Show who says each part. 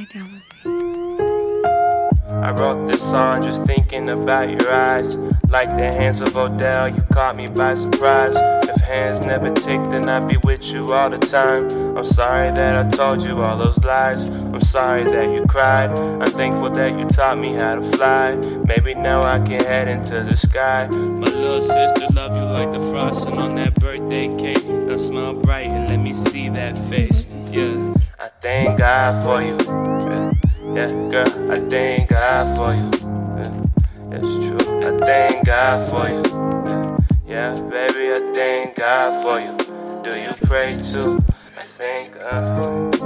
Speaker 1: down with me.
Speaker 2: I wrote this song just thinking about your eyes. Like the hands of Odell, you caught me by surprise. If hands never tick, then I'd be with you all the time. I'm sorry that I told you all those lies. I'm sorry that you cried. I'm thankful that you taught me how to fly. Maybe now I can head into the sky. My little sister love you like the frosting on that birthday cake. Now smile bright and let me see that face. Yeah, I thank God for you. Yeah, girl, I thank God for you. Yeah, it's true. I thank God for you. Yeah, baby, I thank God for you. Do you pray too? I thank God for you.